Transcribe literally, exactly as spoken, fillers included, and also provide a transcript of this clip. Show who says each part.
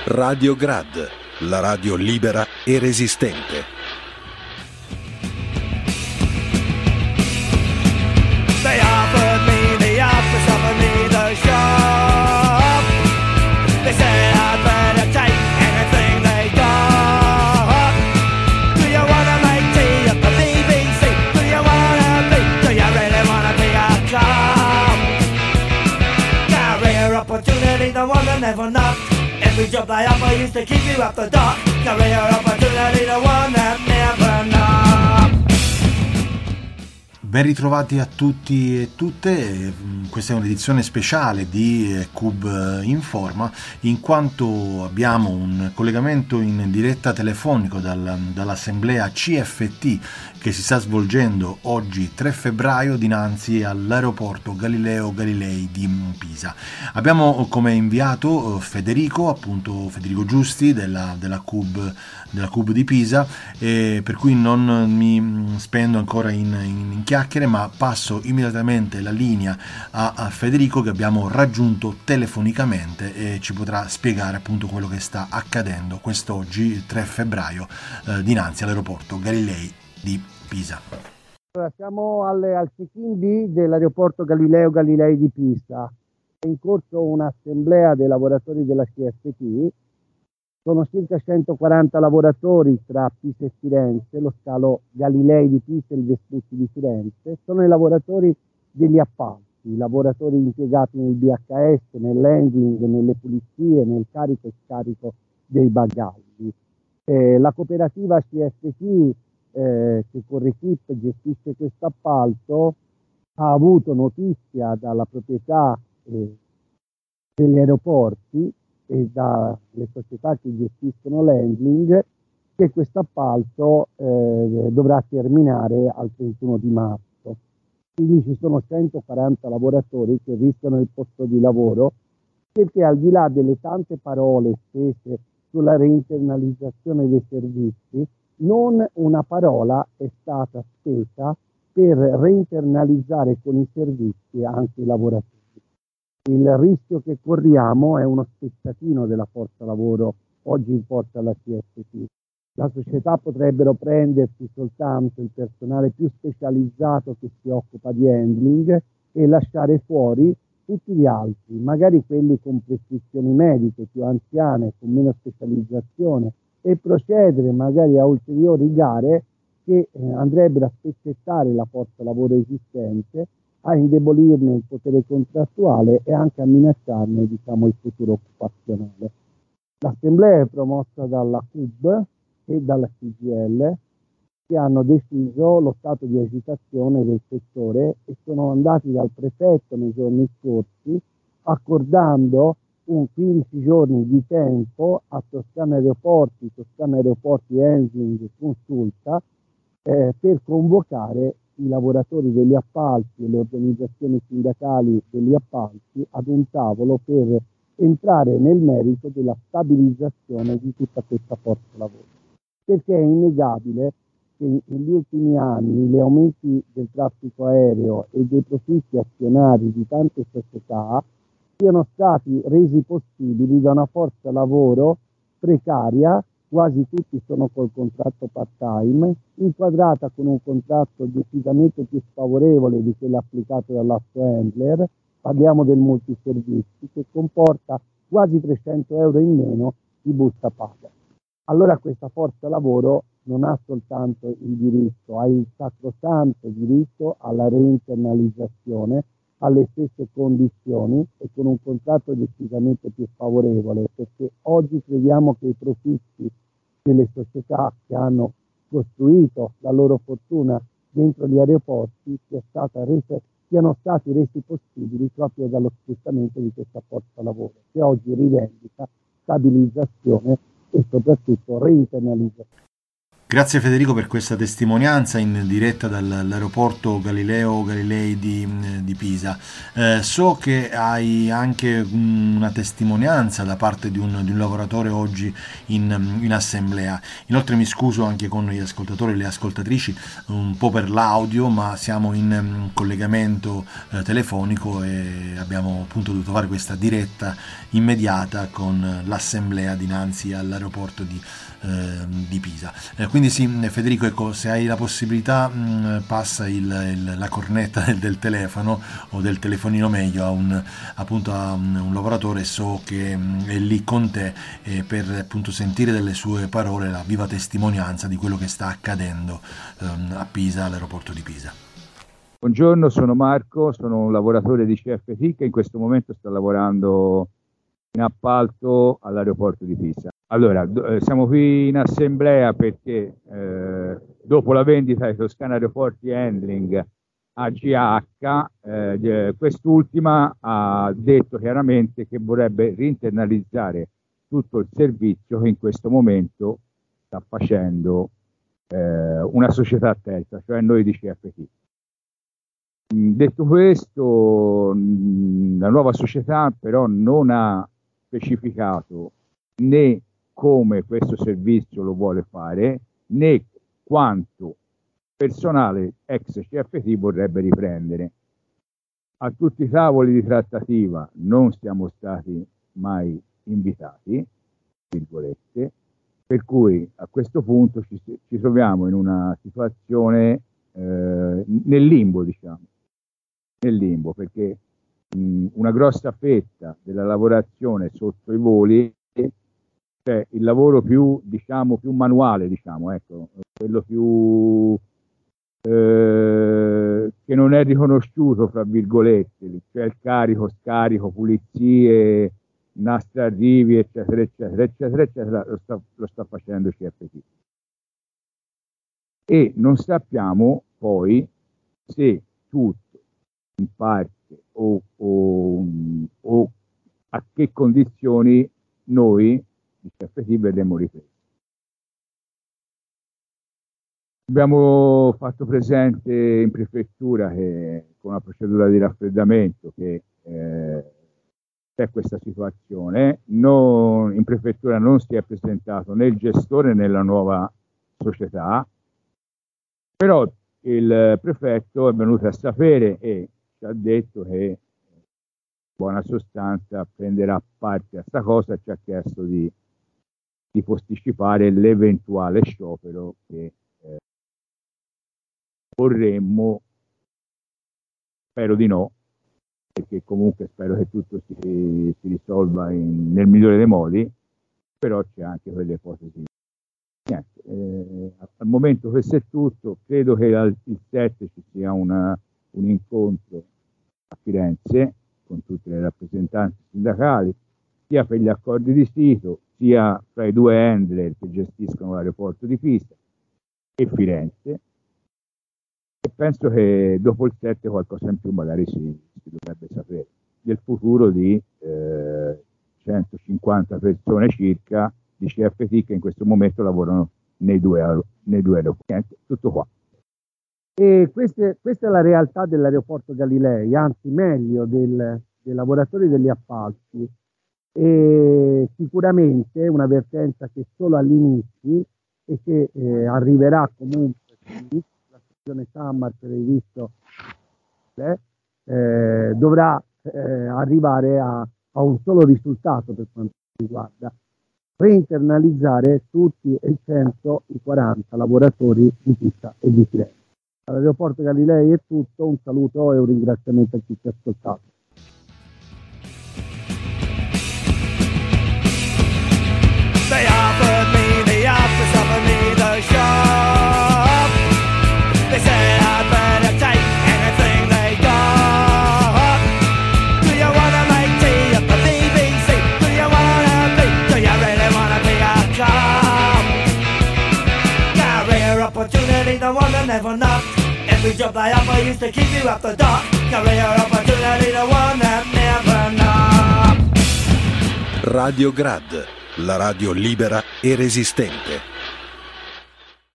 Speaker 1: Radio Grad, la radio libera e resistente.
Speaker 2: They offered me the office, offered me the shop. They said I'd better take anything they got. Do you wanna make tea at the B B C? Do you wanna be, do you really wanna be a cop? Career opportunity, the one that never knocked. Every job they offer used to keep you up the dock. Career opportunity, the one that never knocked.
Speaker 3: Ben ritrovati a tutti e tutte, questa è un'edizione speciale di Cub Informa, in quanto abbiamo un collegamento in diretta telefonico dal, dall'assemblea C F T che si sta svolgendo oggi tre febbraio dinanzi all'aeroporto Galileo Galilei di Pisa. Abbiamo come inviato Federico, appunto Federico Giusti della, della Cub della Cub di Pisa, e per cui non mi spendo ancora in, in, in chiacchiere, ma passo immediatamente la linea a, a Federico, che abbiamo raggiunto telefonicamente e ci potrà spiegare appunto quello che sta accadendo quest'oggi tre febbraio eh, dinanzi all'aeroporto Galilei di Pisa.
Speaker 4: Allora, siamo alle, al check-in B dell'aeroporto Galileo Galilei di Pisa. È in corso un'assemblea dei lavoratori della C F T. Sono circa centoquaranta lavoratori tra Pisa e Firenze, lo scalo Galilei di Pisa e il Vespucci di Firenze. Sono i lavoratori degli appalti, i lavoratori impiegati nel B H S, nell'handling, nelle pulizie, nel carico e scarico dei bagagli. Eh, la cooperativa C F T, eh, che con Recip gestisce questo appalto, ha avuto notizia dalla proprietà eh, degli aeroporti e dalle società che gestiscono l'handling che questo appalto eh, dovrà terminare al trentuno di marzo. Quindi ci sono centoquaranta lavoratori che rischiano il posto di lavoro, perché al di là delle tante parole spese sulla reinternalizzazione dei servizi, non una parola è stata spesa per reinternalizzare con i servizi anche i lavoratori. Il rischio che corriamo è uno spezzatino della forza lavoro oggi in forza alla C F T. La società potrebbero prendersi soltanto il personale più specializzato che si occupa di handling e lasciare fuori tutti gli altri, magari quelli con prescrizioni mediche, più anziane, con meno specializzazione, e procedere magari a ulteriori gare che eh, andrebbero a spezzettare la forza lavoro esistente, a indebolirne il potere contrattuale e anche a minacciarne, diciamo, il futuro occupazionale. L'assemblea è promossa dalla C U B e dalla C G I L, che hanno deciso lo stato di agitazione del settore e sono andati dal prefetto nei giorni scorsi accordando un quindici giorni di tempo a Toscana Aeroporti, Toscana Aeroporti Handling Consulta eh, per convocare i lavoratori degli appalti e le organizzazioni sindacali degli appalti ad un tavolo per entrare nel merito della stabilizzazione di tutta questa forza lavoro. Perché è innegabile che negli ultimi anni gli aumenti del traffico aereo e dei profitti azionari di tante società siano stati resi possibili da una forza lavoro precaria, quasi tutti sono col contratto part-time, inquadrata con un contratto decisamente più sfavorevole di quello applicato dall'Asso Handler, parliamo del multiservizi, che comporta quasi trecento euro in meno di busta paga. Allora questa forza lavoro non ha soltanto il diritto, ha il sacrosanto diritto alla reinternalizzazione, alle stesse condizioni e con un contratto decisamente più favorevole, perché oggi crediamo che i profitti delle società che hanno costruito la loro fortuna dentro gli aeroporti sia stata resa, siano stati resi possibili proprio dallo sfruttamento di questa forza lavoro, che oggi rivendica stabilizzazione e soprattutto reinternalizzazione.
Speaker 3: Grazie Federico per questa testimonianza in diretta dall'aeroporto Galileo Galilei di, di Pisa. Eh, so che hai anche una testimonianza da parte di un, di un lavoratore oggi in, in assemblea. Inoltre mi scuso anche con gli ascoltatori e le ascoltatrici un po' per l'audio, ma siamo in collegamento eh, telefonico e abbiamo appunto dovuto fare questa diretta immediata con l'assemblea dinanzi all'aeroporto di, eh, di Pisa. Eh, quindi sì, Federico, ecco, se hai la possibilità mh, passa il, il, la cornetta del, del telefono o del telefonino meglio a un, appunto a un, un lavoratore, so che mh, è lì con te eh, per appunto sentire delle sue parole la viva testimonianza di quello che sta accadendo ehm, a Pisa, all'aeroporto di Pisa.
Speaker 5: Buongiorno, sono Marco, sono un lavoratore di C F T che in questo momento sta lavorando in appalto all'aeroporto di Pisa. Allora, do, siamo qui in assemblea perché eh, dopo la vendita di Toscana Aeroporti Handling a G H, eh, quest'ultima ha detto chiaramente che vorrebbe reinternalizzare tutto il servizio che in questo momento sta facendo eh, una società terza, cioè noi di C F T. Detto questo, la nuova società però non ha specificato né come questo servizio lo vuole fare, né quanto personale ex C F T vorrebbe riprendere. A tutti i tavoli di trattativa non siamo stati mai invitati, virgolette, per cui a questo punto ci, ci troviamo in una situazione eh, nel limbo, diciamo, nel limbo, perché mh, una grossa fetta della lavorazione sotto i voli, cioè il lavoro più, diciamo, più manuale, diciamo, ecco, quello più eh, che non è riconosciuto, fra virgolette, cioè il carico, scarico, pulizie, nastri arrivi, eccetera, eccetera, eccetera, eccetera, lo sta, lo sta facendo C F T. E non sappiamo poi se tutto, in parte, o, o, o a che condizioni noi di C F T vedremo ripreso. Abbiamo fatto presente in prefettura che con una procedura di raffreddamento che eh, c'è questa situazione. Non, in prefettura non si è presentato né il gestore né la nuova società, però il prefetto è venuto a sapere e ci ha detto che in buona sostanza prenderà parte a questa cosa e ci ha chiesto di, di posticipare l'eventuale sciopero che eh, vorremmo, spero di no, perché comunque spero che tutto si, si risolva in, nel migliore dei modi, però c'è anche quelle ipotesi. Niente, eh, al momento questo è tutto, credo che al, il sette ci sia una, un incontro a Firenze con tutte le rappresentanze sindacali, sia per gli accordi di sito, sia fra i due handler che gestiscono l'aeroporto di Pisa e Firenze. E penso che dopo il sette qualcosa in più magari si, si dovrebbe sapere del futuro di eh, centocinquanta persone circa di C F T che in questo momento lavorano nei due, nei due aeroporti. Tutto qua.
Speaker 4: E queste, questa è la realtà dell'aeroporto Galilei, anzi meglio del, dei lavoratori degli appalti, e sicuramente un'avvertenza che solo all'inizio e che eh, arriverà comunque Summer previsto eh, eh, dovrà eh, arrivare a, a un solo risultato per quanto riguarda reinternalizzare tutti e centoquaranta lavoratori di Pisa e di Firenze. All'aeroporto Galilei è tutto, un saluto e un ringraziamento a chi ci ha ascoltato.
Speaker 2: They offered me the office, offered me the shop. They said I'd better take anything they got. Do you wanna make tea at the B B C? Do you wanna be? Do you really wanna be a cop? Career opportunity, the one that never knocked. Every job they offer used to keep you up the dock. Career opportunity, the one that never knocked.
Speaker 1: Radio Grad, la radio libera e resistente.